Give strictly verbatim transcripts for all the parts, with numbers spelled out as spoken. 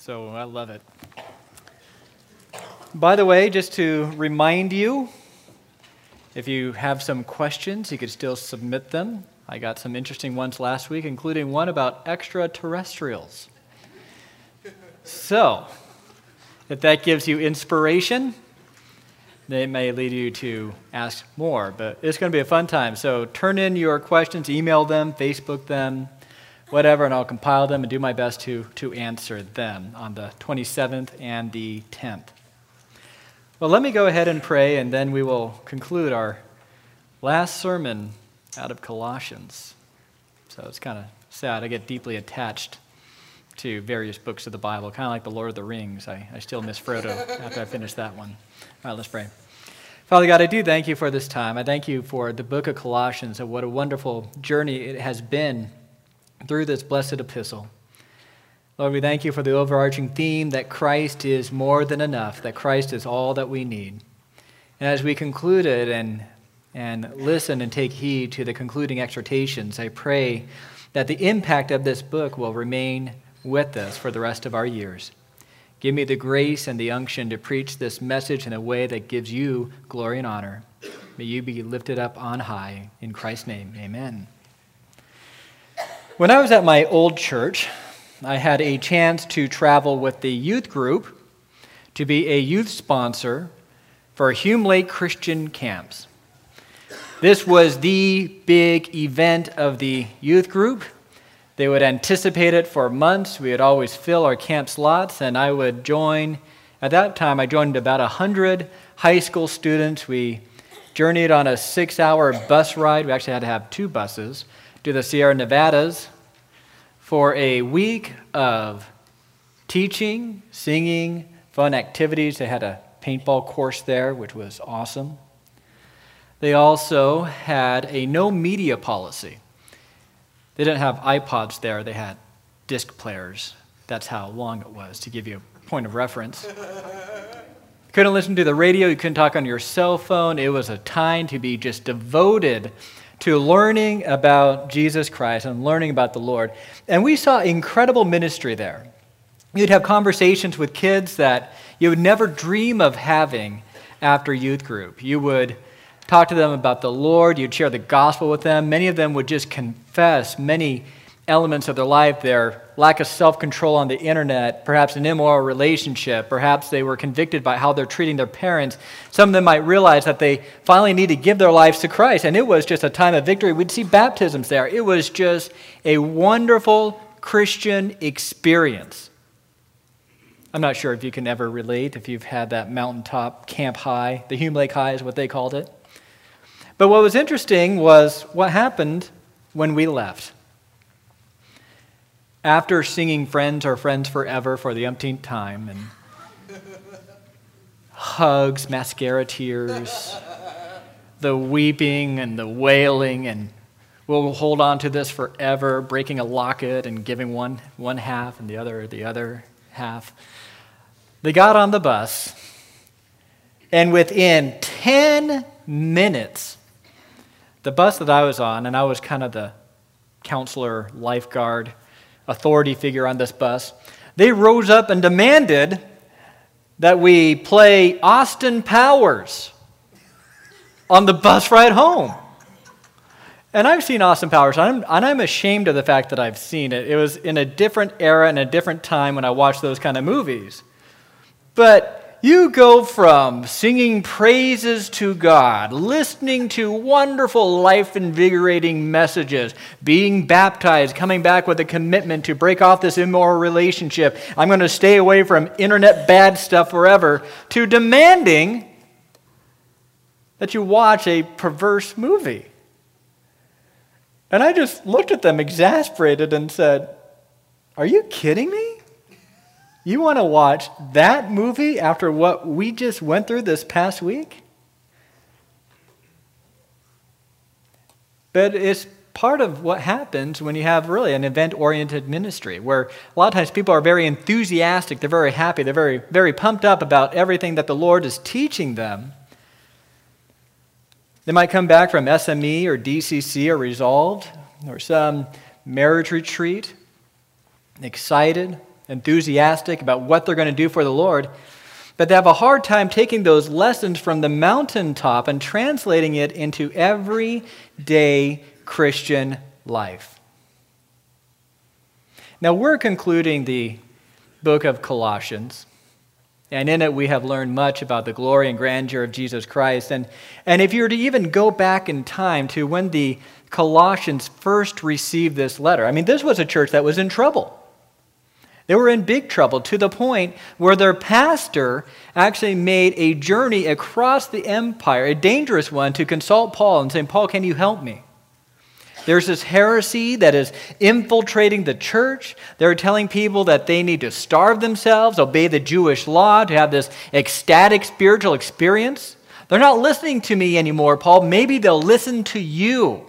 so I love it. By the way, just to remind you, if you have some questions, you could still submit them. I got some interesting ones last week, including one about extraterrestrials. So, if that gives you inspiration, it may lead you to ask more, but it's going to be a fun time. So turn in your questions, email them, Facebook them, whatever, and I'll compile them and do my best to, to answer them on the twenty-seventh and the tenth. Well, let me go ahead and pray, and then we will conclude our last sermon out of Colossians. So it's kind of sad. I get deeply attached to various books of the Bible, kind of like the Lord of the Rings. I, I still miss Frodo after I finish that one. All right, let's pray. Father God, I do thank you for this time. I thank you for the book of Colossians and what a wonderful journey it has been through this blessed epistle. Lord, we thank you for the overarching theme that Christ is more than enough, that Christ is all that we need. And as we conclude it and, and listen and take heed to the concluding exhortations, I pray that the impact of this book will remain with us for the rest of our years. Give me the grace and the unction to preach this message in a way that gives you glory and honor. May you be lifted up on high. In Christ's name, amen. When I was at my old church, I had a chance to travel with the youth group to be a youth sponsor for Hume Lake Christian Camps. This was the big event of the youth group. They would anticipate it for months. We would always fill our camp slots, and I would join. At that time, I joined about one hundred high school students. We journeyed on a six-hour bus ride. We actually had to have two buses to the Sierra Nevadas for a week of teaching, singing, fun activities. They had a paintball course there, which was awesome. They also had a no media policy. They didn't have iPods there. They had disc players. That's how long it was, to give you a point of reference. You couldn't listen to the radio. You couldn't talk on your cell phone. It was a time to be just devoted to learning about Jesus Christ and learning about the Lord. And we saw incredible ministry there. You'd have conversations with kids that you would never dream of having after youth group. You would talk to them about the Lord. You'd share the gospel with them. Many of them would just confess many elements of their life, their lack of self-control on the internet, perhaps an immoral relationship, perhaps they were convicted by how they're treating their parents. Some of them might realize that they finally need to give their lives to Christ, and it was just a time of victory. We'd see baptisms there. It was just a wonderful Christian experience. I'm not sure if you can ever relate, if you've had that mountaintop camp high. The Hume Lake High is what they called it. But what was interesting was what happened when we left. After singing Friends Are Friends Forever for the umpteenth time, and hugs, mascara tears, the weeping and the wailing, and we'll hold on to this forever, breaking a locket and giving one, one half and the other the other half. They got on the bus, and within ten minutes, the bus that I was on, and I was kind of the counselor, lifeguard, authority figure on this bus, they rose up and demanded that we play Austin Powers on the bus ride home. And I've seen Austin Powers, and I'm, and I'm ashamed of the fact that I've seen it. It was in a different era and a different time when I watched those kind of movies. But you go from singing praises to God, listening to wonderful, life-invigorating messages, being baptized, coming back with a commitment to break off this immoral relationship, I'm going to stay away from internet bad stuff forever, to demanding that you watch a perverse movie. And I just looked at them exasperated and said, "Are you kidding me? You want to watch that movie after what we just went through this past week?" But it's part of what happens when you have really an event-oriented ministry, where a lot of times people are very enthusiastic, they're very happy, they're very, very pumped up about everything that the Lord is teaching them. They might come back from S M E or D C C or Resolved or some marriage retreat, excited, enthusiastic about what they're going to do for the Lord, but they have a hard time taking those lessons from the mountaintop and translating it into everyday Christian life. Now, we're concluding the book of Colossians, and in it we have learned much about the glory and grandeur of Jesus Christ. And, and if you were to even go back in time to when the Colossians first received this letter, I mean, this was a church that was in trouble. They were in big trouble to the point where their pastor actually made a journey across the empire, a dangerous one, to consult Paul and say, Paul, can you help me? There's this heresy that is infiltrating the church. They're telling people that they need to starve themselves, obey the Jewish law, to have this ecstatic spiritual experience. They're not listening to me anymore, Paul. Maybe they'll listen to you.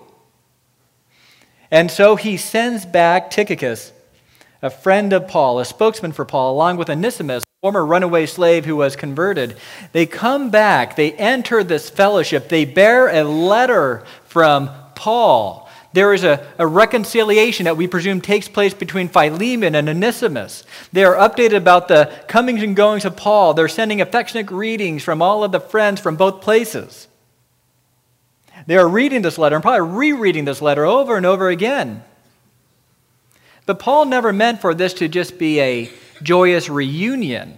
And so he sends back Tychicus, a friend of Paul, a spokesman for Paul, along with Onesimus, a former runaway slave who was converted. They come back. They enter this fellowship. They bear a letter from Paul. There is a, a reconciliation that we presume takes place between Philemon and Onesimus. They are updated about the comings and goings of Paul. They're sending affectionate greetings from all of the friends from both places. They are reading this letter and probably rereading this letter over and over again. But Paul never meant for this to just be a joyous reunion,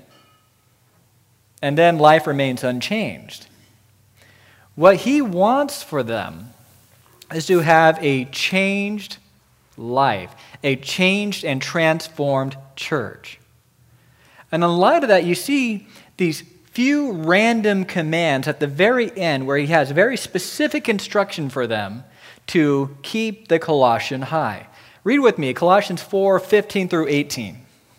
and then life remains unchanged. What he wants for them is to have a changed life, a changed and transformed church. And in light of that, you see these few random commands at the very end where he has very specific instruction for them to keep the Colossian high. Read with me, Colossians four, fifteen through eighteen.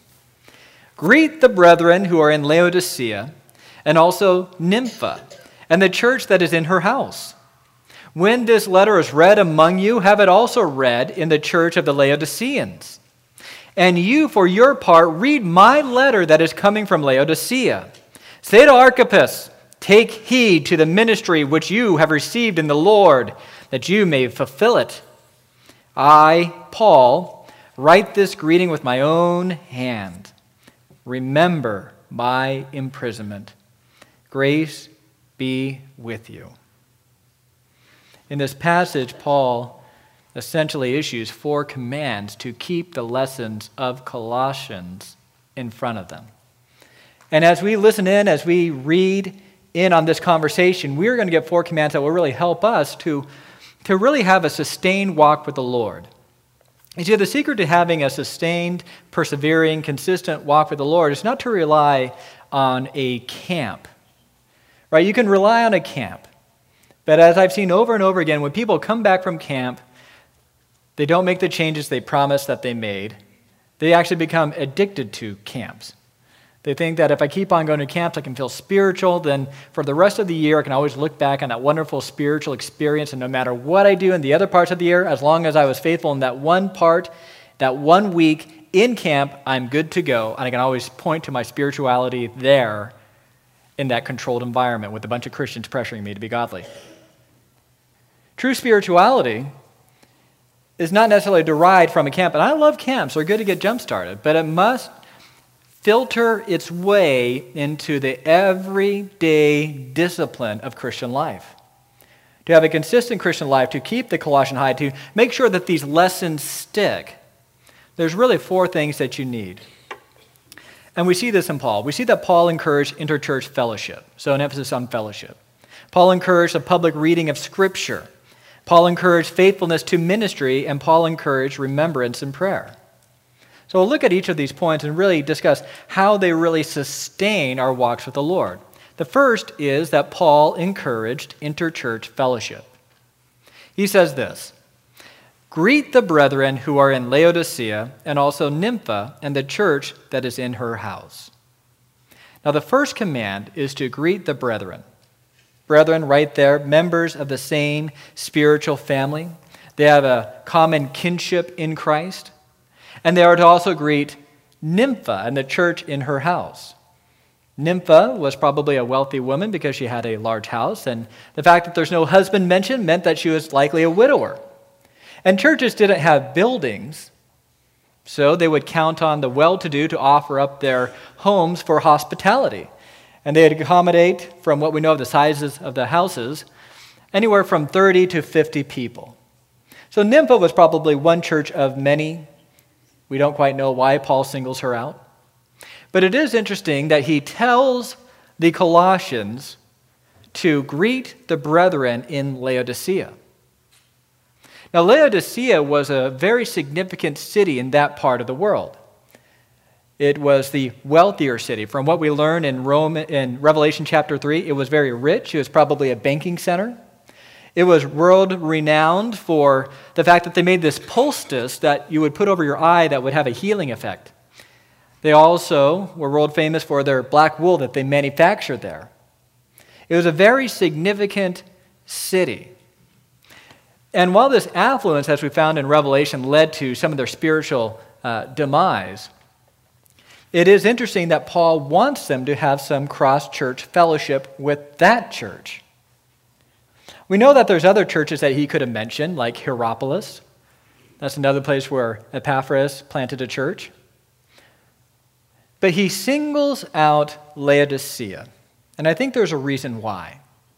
Greet the brethren who are in Laodicea, and also Nympha, and the church that is in her house. When this letter is read among you, have it also read in the church of the Laodiceans. And you, for your part, read my letter that is coming from Laodicea. Say to Archippus, take heed to the ministry which you have received in the Lord, that you may fulfill it. I, Paul, write this greeting with my own hand. Remember my imprisonment. Grace be with you. In this passage, Paul essentially issues four commands to keep the lessons of Colossians in front of them. And as we listen in, as we read in on this conversation, we're going to get four commands that will really help us to, to really have a sustained walk with the Lord. You see, the secret to having a sustained, persevering, consistent walk with the Lord is not to rely on a camp. Right? You can rely on a camp. But as I've seen over and over again, when people come back from camp, they don't make the changes they promised that they made. They actually become addicted to camps. They think that if I keep on going to camps, I can feel spiritual. Then for the rest of the year, I can always look back on that wonderful spiritual experience. And no matter what I do in the other parts of the year, as long as I was faithful in that one part, that one week in camp, I'm good to go. And I can always point to my spirituality there in that controlled environment with a bunch of Christians pressuring me to be godly. True spirituality is not necessarily derived from a camp. And I love camps. They're good to get jump-started. But it must filter its way into the everyday discipline of Christian life. To have a consistent Christian life, to keep the Colossian high, to make sure that these lessons stick, there's really four things that you need. And we see this in Paul. We see that Paul encouraged interchurch fellowship, so an emphasis on fellowship. Paul encouraged a public reading of Scripture. Paul encouraged faithfulness to ministry, and Paul encouraged remembrance and prayer. So we'll look at each of these points and really discuss how they really sustain our walks with the Lord. The first is that Paul encouraged interchurch fellowship. He says this, greet the brethren who are in Laodicea, and also Nympha, and the church that is in her house. Now the first command is to greet the brethren. Brethren, right there, members of the same spiritual family. They have a common kinship in Christ. And they are to also greet Nympha and the church in her house. Nympha was probably a wealthy woman because she had a large house, and the fact that there's no husband mentioned meant that she was likely a widower. And churches didn't have buildings, So they would count on the well-to-do to offer up their homes for hospitality. And they'd accommodate, from what we know of the sizes of the houses, anywhere from thirty to fifty people. So Nympha was probably one church of many. We don't quite know why Paul singles her out. But it is interesting that he tells the Colossians to greet the brethren in Laodicea. Now, Laodicea was a very significant city in that part of the world. It was the wealthier city. From what we learn in Rome in Revelation chapter three, it was very rich. It was probably a banking center. It was world-renowned for the fact that they made this poultice that you would put over your eye that would have a healing effect. They also were world famous for their black wool that they manufactured there. It was a very significant city. And while this affluence, as we found in Revelation, led to some of their spiritual uh, demise, it is interesting that Paul wants them to have some cross-church fellowship with that church. We know that there's other churches that he could have mentioned, like Hierapolis. That's another place where Epaphras planted a church. But he singles out Laodicea, and I think there's a reason why.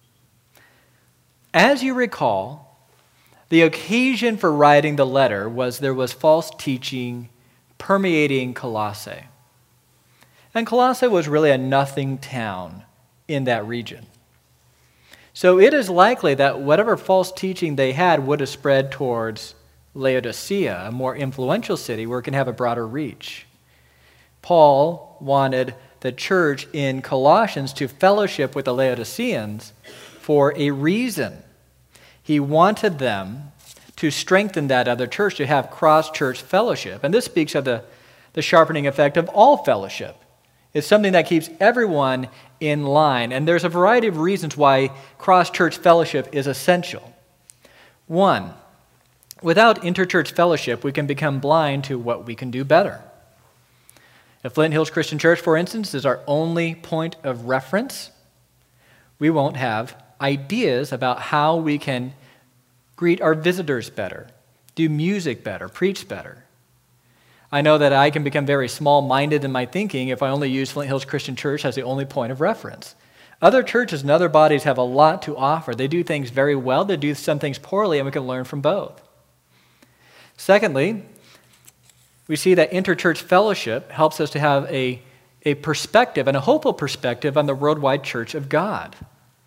As you recall, the occasion for writing the letter was there was false teaching permeating Colossae. And Colossae was really a nothing town in that region. So it is likely that whatever false teaching they had would have spread towards Laodicea, a more influential city where it can have a broader reach. Paul wanted the church in Colossians to fellowship with the Laodiceans for a reason. He wanted them to strengthen that other church, to have cross-church fellowship. And this speaks of the, the sharpening effect of all fellowship. It's something that keeps everyone in line. And there's a variety of reasons why cross-church fellowship is essential. One, without interchurch fellowship, we can become blind to what we can do better. If Flint Hills Christian Church, for instance, is our only point of reference, we won't have ideas about how we can greet our visitors better, do music better, preach better. I know that I can become very small-minded in my thinking if I only use Flint Hills Christian Church as the only point of reference. Other churches and other bodies have a lot to offer. They do things very well, they do some things poorly, and we can learn from both. Secondly, we see that interchurch fellowship helps us to have a, a perspective, and a hopeful perspective on the worldwide church of God.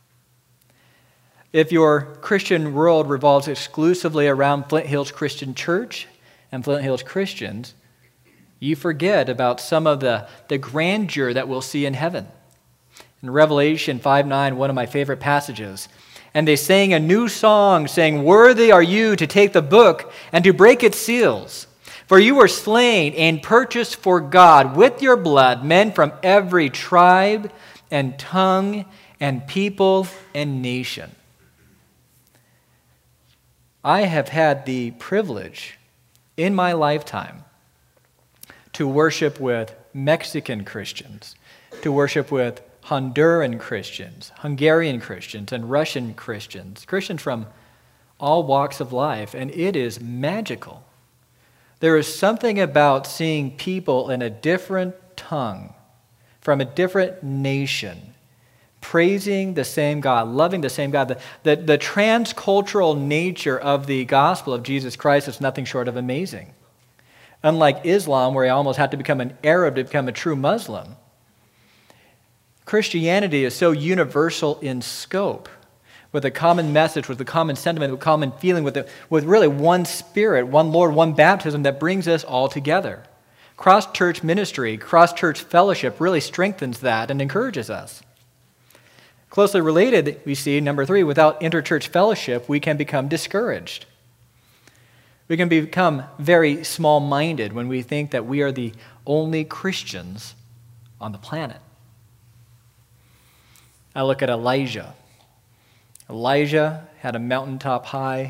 If your Christian world revolves exclusively around Flint Hills Christian Church and Flint Hills Christians, you forget about some of the, the grandeur that we'll see in heaven. In Revelation five nine, one of my favorite passages, and they sang a new song, saying, "Worthy are you to take the book and to break its seals. For you were slain and purchased for God with your blood men from every tribe and tongue and people and nation." I have had the privilege in my lifetime to worship with Mexican Christians, to worship with Honduran Christians, Hungarian Christians, and Russian Christians, Christians from all walks of life, and it is magical. There is something about seeing people in a different tongue, from a different nation, praising the same God, loving the same God. The, the, the transcultural nature of the gospel of Jesus Christ is nothing short of amazing. Unlike Islam, where you almost have to become an Arab to become a true Muslim, Christianity is so universal in scope, with a common message, with a common sentiment, with a common feeling, with, a, with really one spirit, one Lord, one baptism that brings us all together. Cross-church ministry, cross-church fellowship really strengthens that and encourages us. Closely related, we see, number three, without interchurch fellowship, we can become discouraged. We can become very small-minded when we think that we are the only Christians on the planet. I look at Elijah. Elijah had a mountaintop high,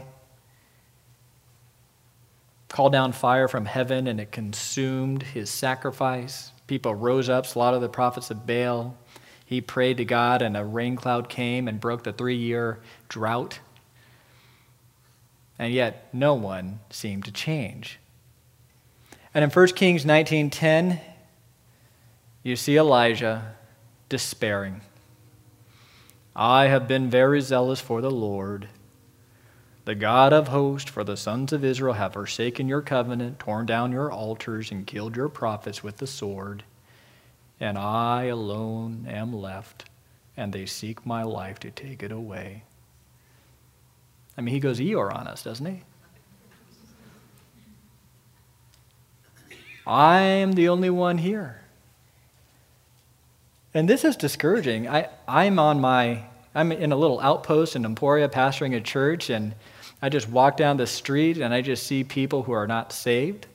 called down fire from heaven, and it consumed his sacrifice. People rose up, slaughtered the prophets of Baal. He prayed to God, and a rain cloud came and broke the three-year drought. And yet, no one seemed to change. And in First Kings nineteen ten, you see Elijah despairing. I have been very zealous for the Lord. The God of hosts, for the sons of Israel have forsaken your covenant, torn down your altars, and killed your prophets with the sword. And I alone am left, and they seek my life to take it away. I mean, he goes Eeyore on us, doesn't he? I am the only one here. And this is discouraging. I, I'm on my, I'm in a little outpost in Emporia pastoring a church, and I just walk down the street and I just see people who are not saved.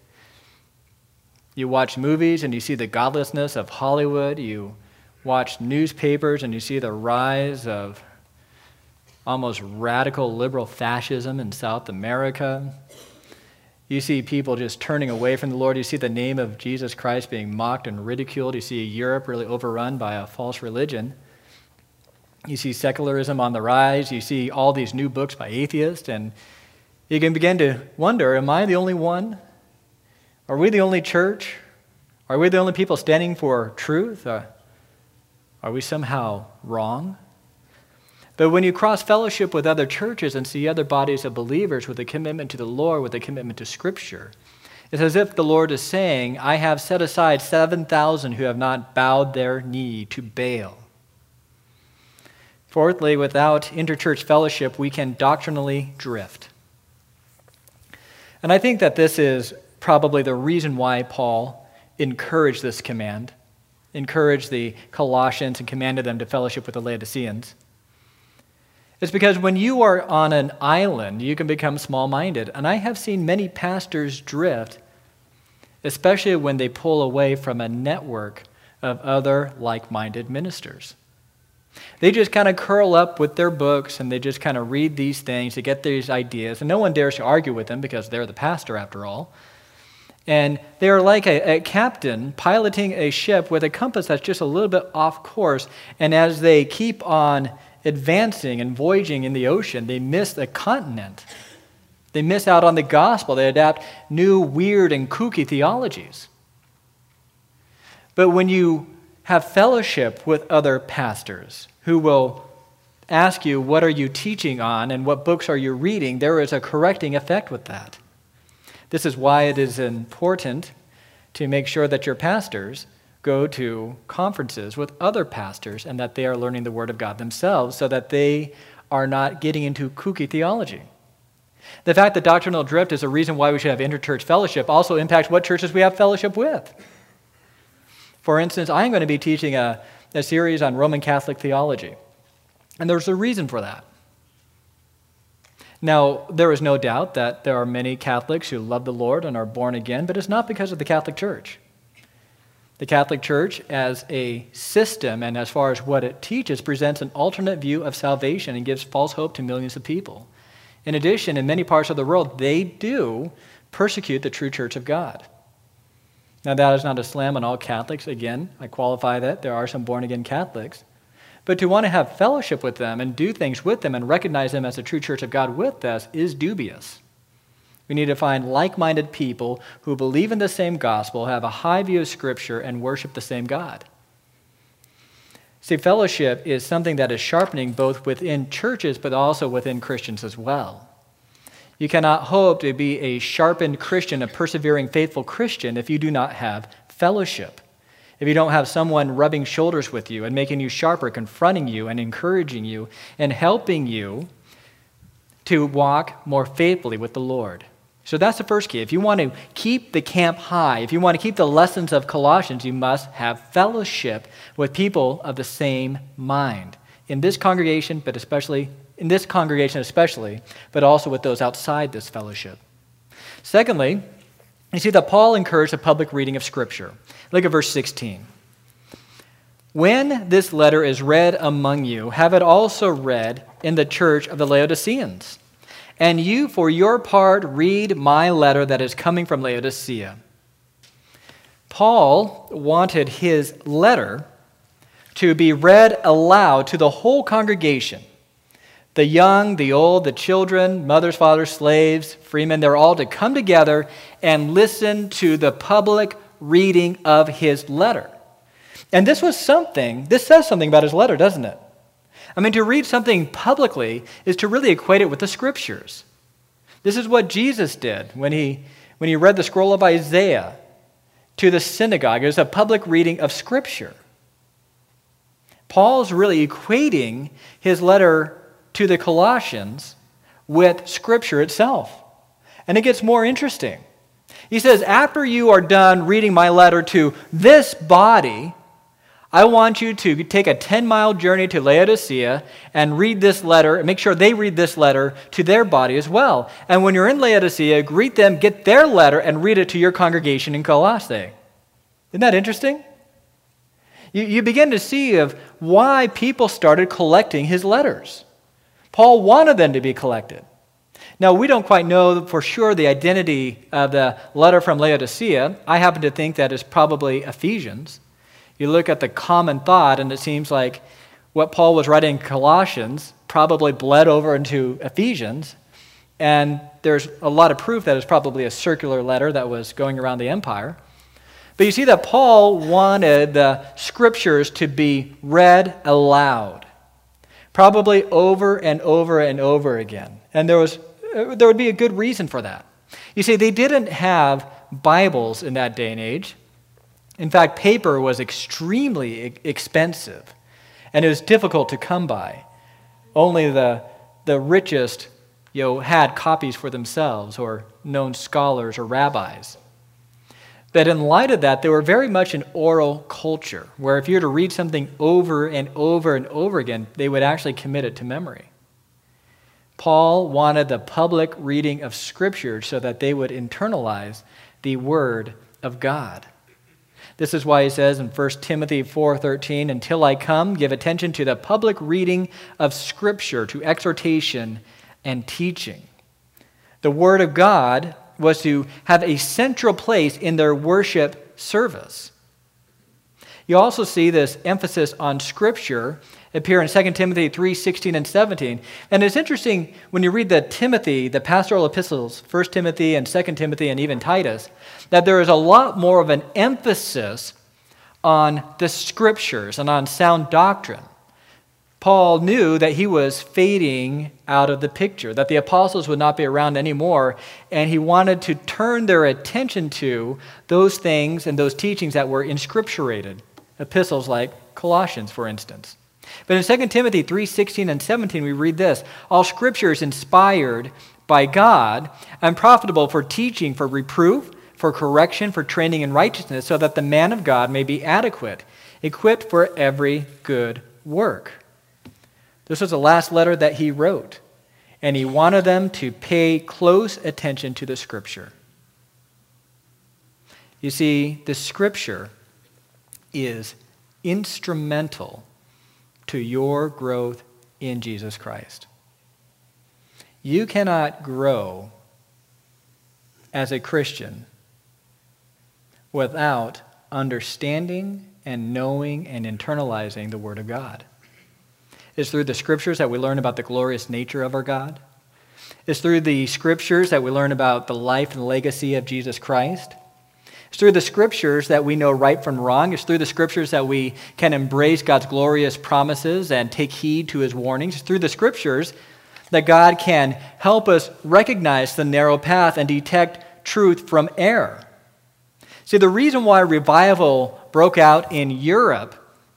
You watch movies and you see the godlessness of Hollywood. You watch newspapers and you see the rise of almost radical liberal fascism in South America. You see people just turning away from the Lord. You see the name of Jesus Christ being mocked and ridiculed. You see Europe really overrun by a false religion. You see secularism on the rise. You see all these new books by atheists. And you can begin to wonder, am I the only one? Are we the only church? Are we the only people standing for truth? Uh, are we somehow wrong? But when you cross fellowship with other churches and see other bodies of believers with a commitment to the Lord, with a commitment to Scripture, it's as if the Lord is saying, I have set aside seven thousand who have not bowed their knee to Baal. Fourthly, without interchurch fellowship, we can doctrinally drift. And I think that this is probably the reason why Paul encouraged this command, encouraged the Colossians and commanded them to fellowship with the Laodiceans. It's because when you are on an island, you can become small-minded. And I have seen many pastors drift, especially when they pull away from a network of other like-minded ministers. They just kind of curl up with their books and they just kind of read these things to get these ideas. And no one dares to argue with them because they're the pastor after all. And they are like a, a captain piloting a ship with a compass that's just a little bit off course. And as they keep on advancing and voyaging in the ocean, they miss the continent. They miss out on the gospel. They adapt new, weird, and kooky theologies. But when you have fellowship with other pastors who will ask you, what are you teaching on and what books are you reading, there is a correcting effect with that. This is why it is important to make sure that your pastors go to conferences with other pastors and that they are learning the Word of God themselves so that they are not getting into kooky theology. The fact that doctrinal drift is a reason why we should have interchurch fellowship also impacts what churches we have fellowship with. For instance, I'm going to be teaching a, a series on Roman Catholic theology, and there's a reason for that. Now, there is no doubt that there are many Catholics who love the Lord and are born again, but it's not because of the Catholic Church. The Catholic Church, as a system and as far as what it teaches, presents an alternate view of salvation and gives false hope to millions of people. In addition, in many parts of the world, they do persecute the true Church of God. Now, that is not a slam on all Catholics. Again, I qualify that. There are some born-again Catholics. But to want to have fellowship with them and do things with them and recognize them as the true Church of God with us is dubious. We need to find like-minded people who believe in the same gospel, have a high view of Scripture, and worship the same God. See, fellowship is something that is sharpening both within churches but also within Christians as well. You cannot hope to be a sharpened Christian, a persevering, faithful Christian, if you do not have fellowship. If you don't have someone rubbing shoulders with you and making you sharper, confronting you and encouraging you and helping you to walk more faithfully with the Lord. So that's the first key. If you want to keep the camp high, if you want to keep the lessons of Colossians, you must have fellowship with people of the same mind. In this congregation, but especially in this congregation especially, but also with those outside this fellowship. Secondly, you see that Paul encouraged a public reading of Scripture. Look at verse sixteen. When this letter is read among you, have it also read in the church of the Laodiceans. And you, for your part, read my letter that is coming from Laodicea. Paul wanted his letter to be read aloud to the whole congregation. The young, the old, the children, mothers, fathers, slaves, freemen, they're all to come together and listen to the public reading of his letter. And this was something, this says something about his letter, doesn't it? I mean, to read something publicly is to really equate it with the Scriptures. This is what Jesus did when he, when he read the scroll of Isaiah to the synagogue. It was a public reading of Scripture. Paul's really equating his letter to the Colossians with Scripture itself. And it gets more interesting. He says, after you are done reading my letter to this body, I want you to take a ten-mile journey to Laodicea and read this letter, and make sure they read this letter to their body as well. And when you're in Laodicea, greet them, get their letter, and read it to your congregation in Colossae. Isn't that interesting? You, you begin to see of why people started collecting his letters. Paul wanted them to be collected. Now, we don't quite know for sure the identity of the letter from Laodicea. I happen to think that it's probably Ephesians. You look at the common thought, and it seems like what Paul was writing in Colossians probably bled over into Ephesians, and there's a lot of proof that it's probably a circular letter that was going around the empire. But you see that Paul wanted the Scriptures to be read aloud, probably over and over and over again. And there was there would be a good reason for that. You see, they didn't have Bibles in that day and age. In fact, paper was extremely expensive, and it was difficult to come by. Only the, the richest, you know, had copies for themselves, or known scholars or rabbis. But in light of that, they were very much an oral culture, where if you were to read something over and over and over again, they would actually commit it to memory. Paul wanted the public reading of Scripture so that they would internalize the Word of God. This is why he says in First Timothy four thirteen, until I come, give attention to the public reading of Scripture, to exhortation and teaching. The Word of God was to have a central place in their worship service. You also see this emphasis on Scripture appear in Second Timothy three sixteen and seventeen. And it's interesting when you read the Timothy, the pastoral epistles, First Timothy and Second Timothy and even Titus, that there is a lot more of an emphasis on the Scriptures and on sound doctrine. Paul knew that he was fading out of the picture, that the apostles would not be around anymore, and he wanted to turn their attention to those things and those teachings that were inscripturated, epistles like Colossians, for instance. But in Second Timothy three sixteen and seventeen, we read this, all Scripture is inspired by God and profitable for teaching, for reproof, for correction, for training in righteousness, so that the man of God may be adequate, equipped for every good work. This was the last letter that he wrote, and he wanted them to pay close attention to the Scripture. You see, the Scripture is instrumental to your growth in Jesus Christ. You cannot grow as a Christian without understanding and knowing and internalizing the Word of God. It's through the Scriptures that we learn about the glorious nature of our God. It's through the Scriptures that we learn about the life and legacy of Jesus Christ. It's through the Scriptures that we know right from wrong. It's through the Scriptures that we can embrace God's glorious promises and take heed to His warnings. It's through the Scriptures that God can help us recognize the narrow path and detect truth from error. See, the reason why revival broke out in Europe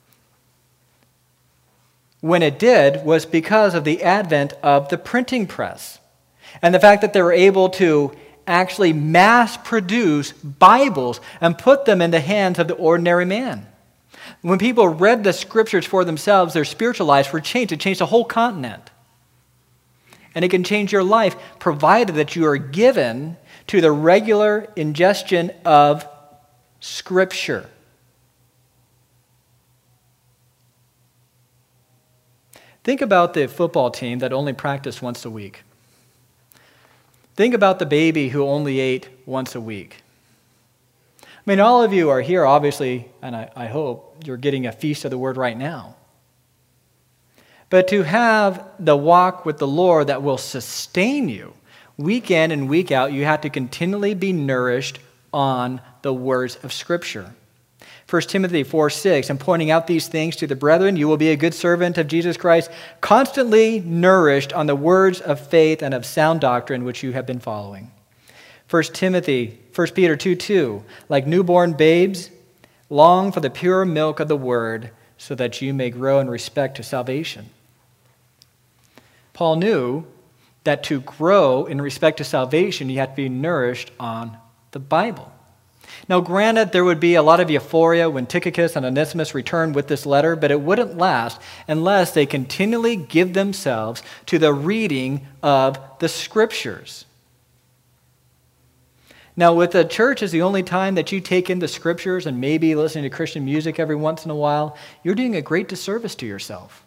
when it did was because of the advent of the printing press and the fact that they were able to actually mass produce Bibles and put them in the hands of the ordinary man. When people read the Scriptures for themselves, their spiritual lives were changed. It changed the whole continent. And it can change your life provided that you are given to the regular ingestion of Scripture. Think about the football team that only practiced once a week. Think about the baby who only ate once a week. I mean, all of you are here, obviously, and I, I hope you're getting a feast of the Word right now. but to have the walk with the Lord that will sustain you. Week in and week out, you have to continually be nourished on the words of Scripture. First Timothy four six, and pointing out these things to the brethren, you will be a good servant of Jesus Christ, constantly nourished on the words of faith and of sound doctrine which you have been following. First Timothy, First Peter two two, like newborn babes, long for the pure milk of the word, so that you may grow in respect to salvation. Paul knew that to grow in respect to salvation, you have to be nourished on the Bible. Now, granted, there would be a lot of euphoria when Tychicus and Onesimus returned with this letter, but it wouldn't last unless they continually give themselves to the reading of the Scriptures. Now, with the church is the only time that you take in the Scriptures and maybe listening to Christian music every once in a while, you're doing a great disservice to yourself.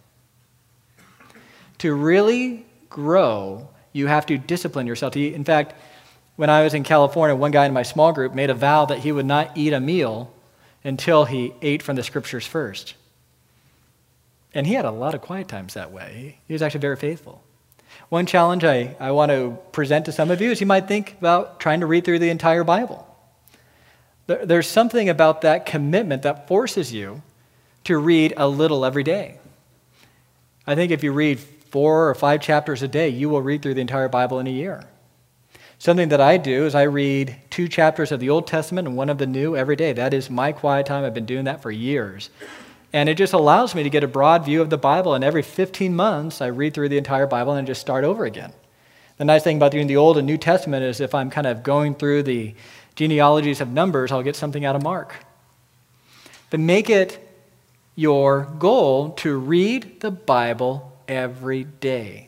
To really grow, you have to discipline yourself. In fact, when I was in California, one guy in my small group made a vow that he would not eat a meal until he ate from the Scriptures first. And he had a lot of quiet times that way. He was actually very faithful. One challenge I, I want to present to some of you is you might think about trying to read through the entire Bible. There, there's something about that commitment that forces you to read a little every day. I think if you read four or five chapters a day, you will read through the entire Bible in a year. Something that I do is I read two chapters of the Old Testament and one of the New every day. That is my quiet time. I've been doing that for years. And it just allows me to get a broad view of the Bible. And every fifteen months, I read through the entire Bible and just start over again. The nice thing about doing the Old and New Testament is if I'm kind of going through the genealogies of Numbers, I'll get something out of Mark. But make it your goal to read the Bible every day.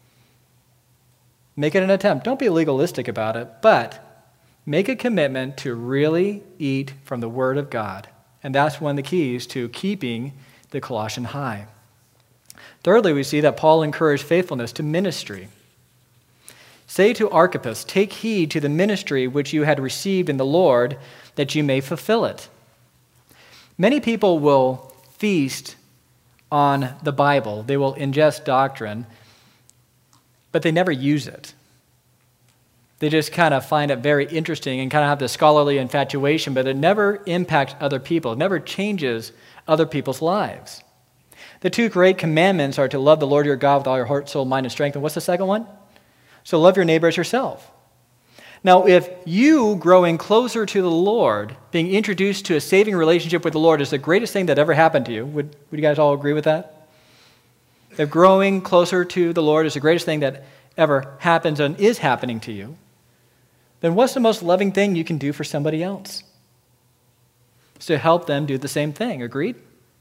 Make it an attempt. Don't be legalistic about it, but make a commitment to really eat from the Word of God. And that's one of the keys to keeping the Colossian high. Thirdly, we see that Paul encouraged faithfulness to ministry. Say to Archippus, take heed to the ministry which you had received in the Lord, that you may fulfill it. Many people will feast on the Bible. They will ingest doctrine, but they never use it. They just kind of find it very interesting and kind of have the scholarly infatuation, but it never impacts other people. It never changes other people's lives. The two great commandments are to love the Lord your God with all your heart, soul, mind, and strength. And what's the second one? So love your neighbor as yourself. Now, if you growing closer to the Lord, being introduced to a saving relationship with the Lord is the greatest thing that ever happened to you, would, would you guys all agree with that? If growing closer to the Lord is the greatest thing that ever happens and is happening to you, then what's the most loving thing you can do for somebody else? It's to help them do the same thing. Agreed?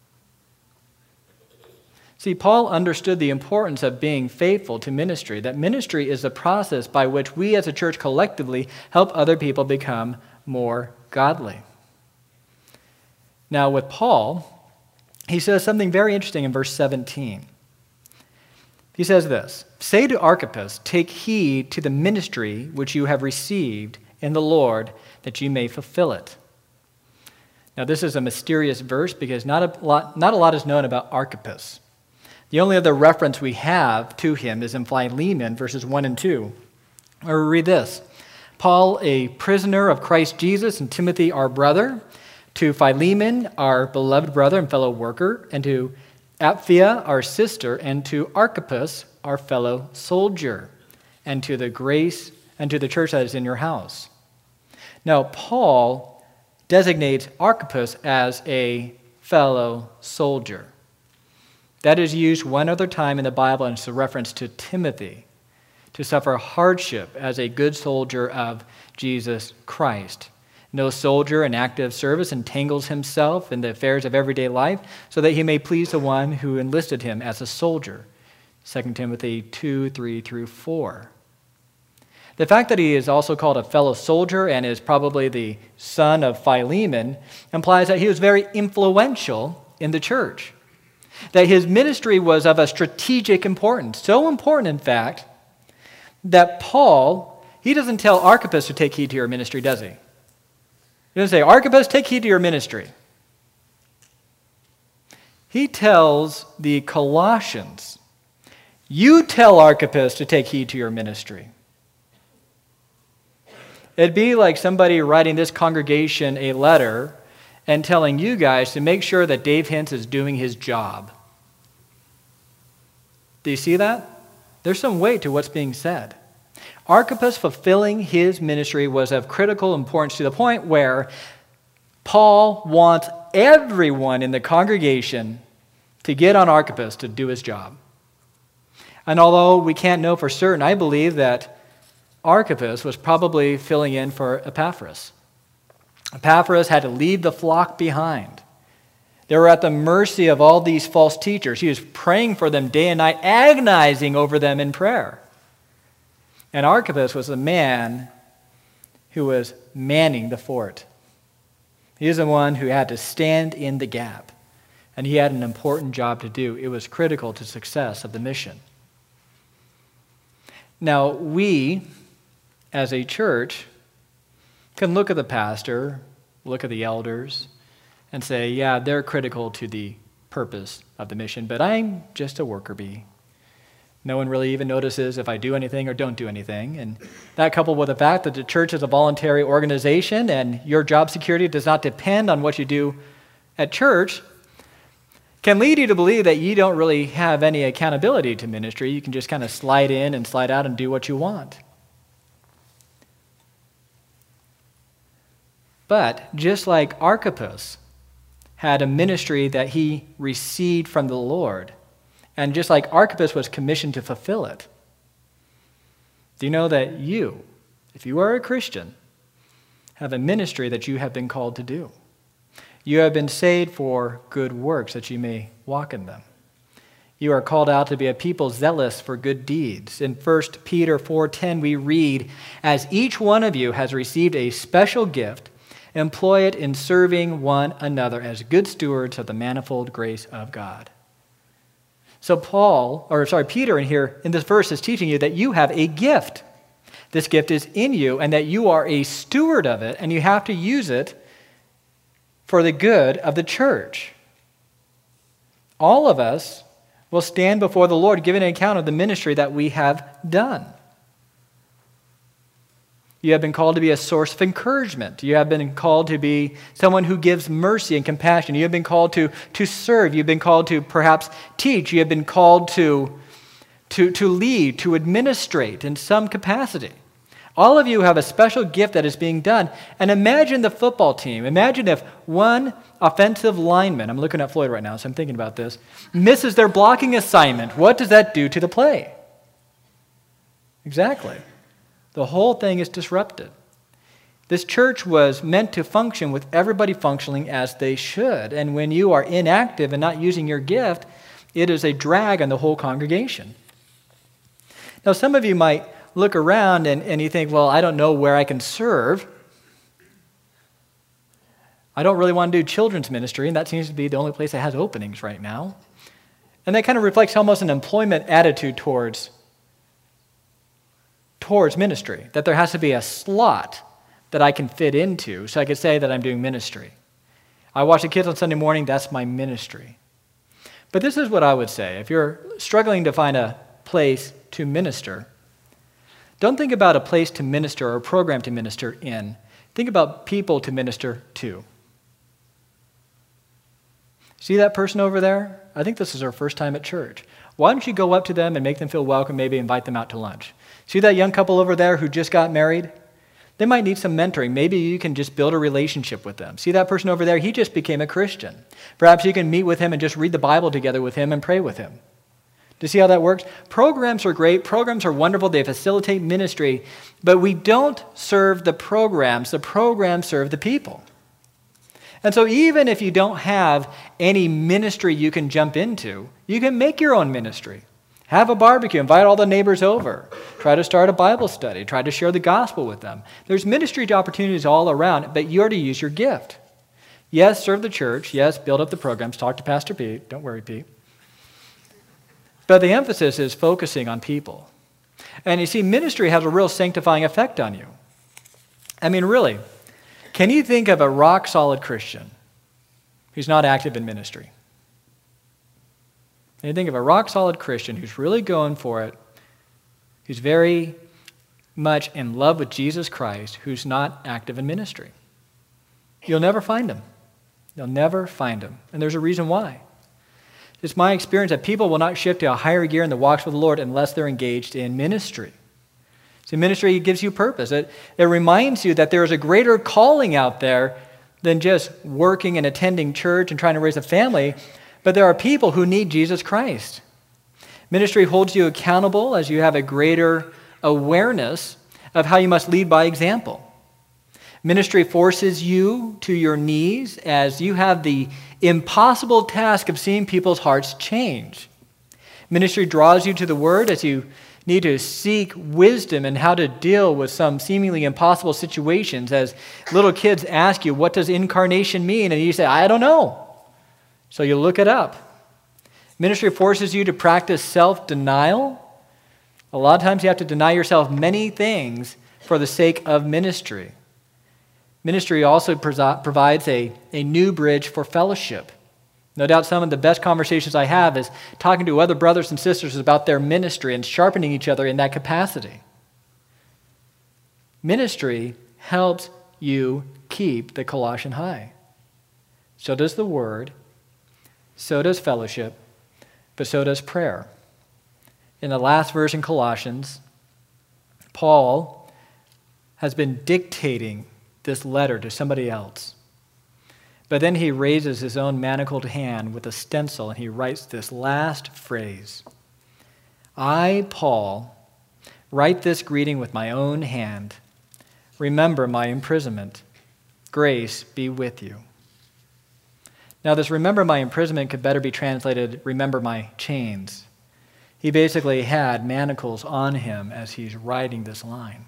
See, Paul understood the importance of being faithful to ministry, that ministry is the process by which we as a church collectively help other people become more godly. Now, with Paul, he says something very interesting in verse seventeen. He says this, say to Archippus, take heed to the ministry which you have received in the Lord, that you may fulfill it. Now, this is a mysterious verse because not a lot, not a lot is known about Archippus. The only other reference we have to him is in Philemon, verses one and two. Or we read this, Paul, a prisoner of Christ Jesus, and Timothy, our brother, to Philemon, our beloved brother and fellow worker, and to Apphia, our sister, and to Archippus, our fellow soldier, and to the grace and to the church that is in your house. Now, Paul designates Archippus as a fellow soldier. That is used one other time in the Bible, and it's a reference to Timothy, to suffer hardship as a good soldier of Jesus Christ. No soldier in active service entangles himself in the affairs of everyday life so that he may please the one who enlisted him as a soldier. Second Timothy two, three through four. The fact that he is also called a fellow soldier and is probably the son of Philemon implies that he was very influential in the church. That his ministry was of a strategic importance. So important, in fact, that Paul, he doesn't tell Archippus to take heed to your ministry, does he? He doesn't say, Archippus, take heed to your ministry. He tells the Colossians You tell Archippus to take heed to your ministry. It'd be like somebody writing this congregation a letter and telling you guys to make sure that Dave Hintz is doing his job. Do you see that? There's some weight to what's being said. Archippus fulfilling his ministry was of critical importance to the point where Paul wants everyone in the congregation to get on Archippus to do his job. And although we can't know for certain, I believe that Archippus was probably filling in for Epaphras. Epaphras had to leave the flock behind. They were at the mercy of all these false teachers. He was praying for them day and night, agonizing over them in prayer. And Archippus was the man who was manning the fort. He was the one who had to stand in the gap. And he had an important job to do. It was critical to success of the mission. Now, we, as a church, can look at the pastor, look at the elders, and say, yeah, they're critical to the purpose of the mission, but I'm just a worker bee. No one really even notices if I do anything or don't do anything. And that, coupled with the fact that the church is a voluntary organization and your job security does not depend on what you do at church, can lead you to believe that you don't really have any accountability to ministry. You can just kind of slide in and slide out and do what you want. But just like Archippus had a ministry that he received from the Lord, and just like Archippus was commissioned to fulfill it, do you know that you, if you are a Christian, have a ministry that you have been called to do? You have been saved for good works that you may walk in them. You are called out to be a people zealous for good deeds. In First Peter four ten we read, "As each one of you has received a special gift, employ it in serving one another as good stewards of the manifold grace of God." So Paul, or sorry, Peter in here, in this verse is teaching you that you have a gift. This gift is in you and that you are a steward of it and you have to use it for the good of the church. All of us will stand before the Lord giving an account of the ministry that we have done. You have been called to be a source of encouragement. You have been called to be someone who gives mercy and compassion. You have been called to, to serve. You've been called to perhaps teach. You have been called to, to, to lead, to administrate in some capacity. All of you have a special gift that is being done. And imagine the football team. Imagine if one offensive lineman, I'm looking at Floyd right now, so I'm thinking about this, misses their blocking assignment. What does that do to the play? Exactly. The whole thing is disrupted. This church was meant to function with everybody functioning as they should. And when you are inactive and not using your gift, it is a drag on the whole congregation. Now, some of you might look around and, and you think, well, I don't know where I can serve. I don't really want to do children's ministry, and that seems to be the only place that has openings right now. And that kind of reflects almost an employment attitude towards towards ministry, that there has to be a slot that I can fit into so I could say that I'm doing ministry. I watch the kids on Sunday morning, that's my ministry. But this is what I would say. If you're struggling to find a place to minister, don't think about a place to minister or a program to minister in. Think about people to minister to. See that person over there? I think this is her first time at church. Why don't you go up to them and make them feel welcome, maybe invite them out to lunch? See that young couple over there who just got married? They might need some mentoring. Maybe you can just build a relationship with them. See that person over there? He just became a Christian. Perhaps you can meet with him and just read the Bible together with him and pray with him. Do you see how that works? Programs are great. Programs are wonderful. They facilitate ministry. But we don't serve the programs. The programs serve the people. And so even if you don't have any ministry you can jump into, you can make your own ministry. Have a barbecue, invite all the neighbors over. Try to start a Bible study. Try to share the gospel with them. There's ministry opportunities all around, but you are to use your gift. Yes, serve the church. Yes, build up the programs. Talk to Pastor Pete. Don't worry, Pete. But the emphasis is focusing on people. And you see, ministry has a real sanctifying effect on you. I mean, really, can you think of a rock-solid Christian who's not active in ministry? And you think of a rock-solid Christian who's really going for it, who's very much in love with Jesus Christ, who's not active in ministry. You'll never find him. You'll never find him. And there's a reason why. It's my experience that people will not shift to a higher gear in the walks with the Lord unless they're engaged in ministry. See, ministry gives you purpose. It, it reminds you that there is a greater calling out there than just working and attending church and trying to raise a family, but there are people who need Jesus Christ. Ministry holds you accountable as you have a greater awareness of how you must lead by example. Ministry forces you to your knees as you have the impossible task of seeing people's hearts change. Ministry draws you to the Word as you need to seek wisdom in how to deal with some seemingly impossible situations. As little kids ask you, what does incarnation mean? And you say, I don't know. So you look it up. Ministry forces you to practice self-denial. A lot of times you have to deny yourself many things for the sake of ministry. Ministry also provides a, a new bridge for fellowship. No doubt some of the best conversations I have is talking to other brothers and sisters about their ministry and sharpening each other in that capacity. Ministry helps you keep the Colossian high. So does the Word, so does fellowship, but so does prayer. In the last verse in Colossians, Paul has been dictating this letter to somebody else. But then he raises his own manacled hand with a stencil and he writes this last phrase. I, Paul, write this greeting with my own hand. Remember my imprisonment. Grace be with you. Now, this remember my imprisonment could better be translated, remember my chains. He basically had manacles on him as he's writing this line.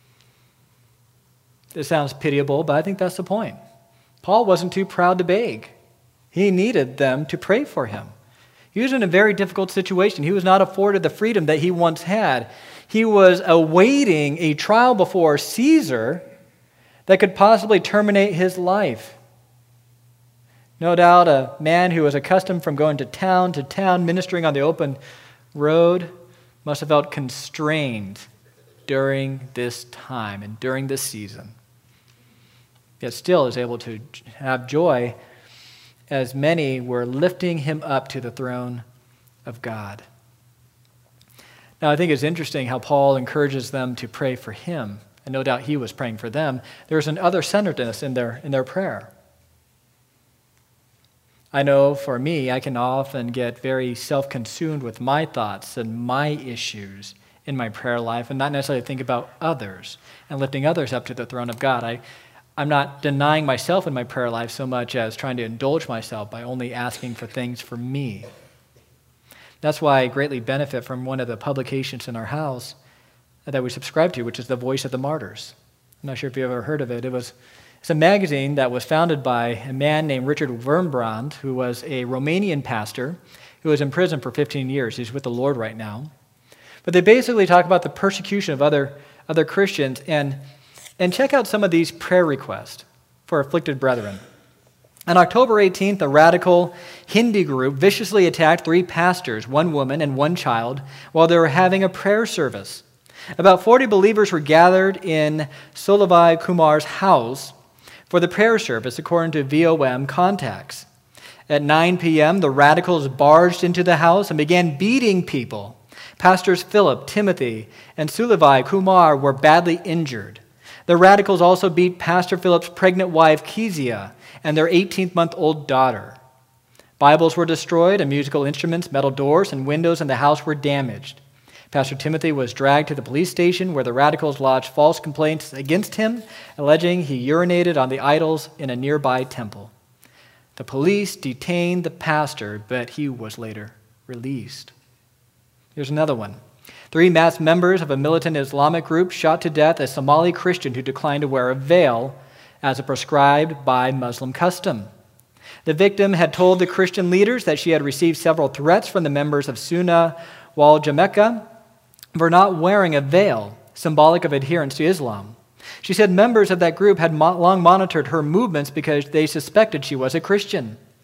This sounds pitiable, but I think that's the point. Paul wasn't too proud to beg. He needed them to pray for him. He was in a very difficult situation. He was not afforded the freedom that he once had. He was awaiting a trial before Caesar that could possibly terminate his life. No doubt a man who was accustomed from going to town to town, ministering on the open road, must have felt constrained during this time and during this season. Yet still is able to have joy as many were lifting him up to the throne of God. Now, I think it's interesting how Paul encourages them to pray for him, and no doubt he was praying for them. There's an other-centeredness in their, in their prayer. I know for me, I can often get very self-consumed with my thoughts and my issues in my prayer life and not necessarily think about others and lifting others up to the throne of God. I I'm not denying myself in my prayer life so much as trying to indulge myself by only asking for things for me. That's why I greatly benefit from one of the publications in our house that we subscribe to, which is The Voice of the Martyrs. I'm not sure if you've ever heard of it. It was it's a magazine that was founded by a man named Richard Wurmbrand, who was a Romanian pastor who was in prison for fifteen years. He's with the Lord right now. But they basically talk about the persecution of other, other Christians and And check out some of these prayer requests for afflicted brethren. On October eighteenth, a radical Hindi group viciously attacked three pastors, one woman and one child, while they were having a prayer service. About forty believers were gathered in Sulabhai Kumar's house for the prayer service, according to V O M contacts. At nine p.m., the radicals barged into the house and began beating people. Pastors Philip, Timothy, and Sulabhai Kumar were badly injured. The radicals also beat Pastor Philip's pregnant wife, Kezia, and their eighteen-month-old daughter. Bibles were destroyed, and musical instruments, metal doors, and windows in the house were damaged. Pastor Timothy was dragged to the police station where the radicals lodged false complaints against him, alleging he urinated on the idols in a nearby temple. The police detained the pastor, but he was later released. Here's another one. Three masked members of a militant Islamic group shot to death a Somali Christian who declined to wear a veil as prescribed by Muslim custom. The victim had told the Christian leaders that she had received several threats from the members of Sunnah wal Jamaica for not wearing a veil, symbolic of adherence to Islam. She said members of that group had mo- long monitored her movements because they suspected she was a Christian.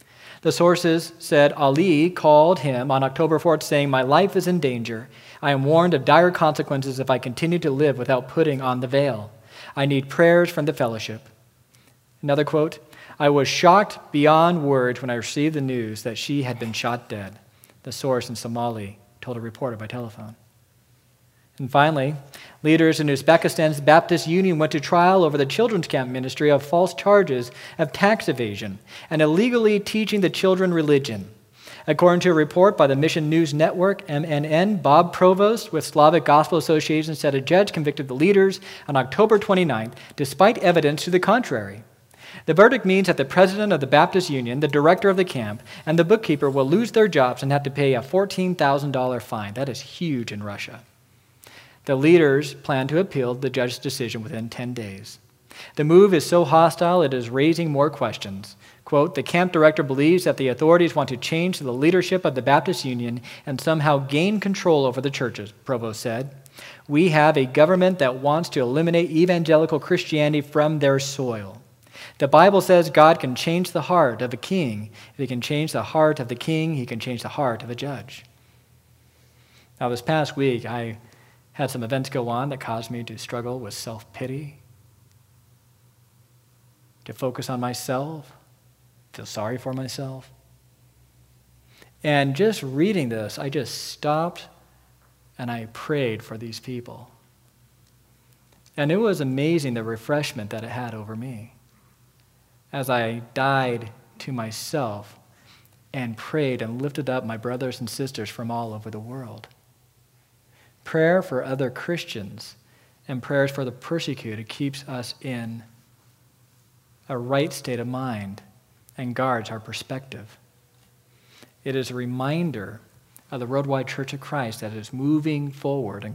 The sources said Ali called him on October fourth saying, "My life is in danger. I am warned of dire consequences if I continue to live without putting on the veil. I need prayers from the fellowship." Another quote, "I was shocked beyond words when I received the news that she had been shot dead," the source in Somali told a reporter by telephone. And finally, leaders in Uzbekistan's Baptist Union went to trial over the children's camp ministry of false charges of tax evasion and illegally teaching the children religion. According to a report by the Mission News Network, M N N, Bob Provost with Slavic Gospel Association said a judge convicted the leaders on October twenty-ninth, despite evidence to the contrary. The verdict means that the president of the Baptist Union, the director of the camp, and the bookkeeper will lose their jobs and have to pay a fourteen thousand dollars fine. That is huge in Russia. The leaders plan to appeal the judge's decision within ten days. The move is so hostile it is raising more questions. Quote, "The camp director believes that the authorities want to change the leadership of the Baptist Union and somehow gain control over the churches," Provost said. "We have a government that wants to eliminate evangelical Christianity from their soil. The Bible says God can change the heart of a king. If he can change the heart of the king, he can change the heart of a judge." Now, this past week, I had some events go on that caused me to struggle with self-pity, to focus on myself, feel sorry for myself. And just reading this, I just stopped and I prayed for these people. And it was amazing the refreshment that it had over me as I died to myself and prayed and lifted up my brothers and sisters from all over the world. Prayer for other Christians and prayers for the persecuted keeps us in a right state of mind and guards our perspective. It is a reminder of the Worldwide Church of Christ that is moving forward and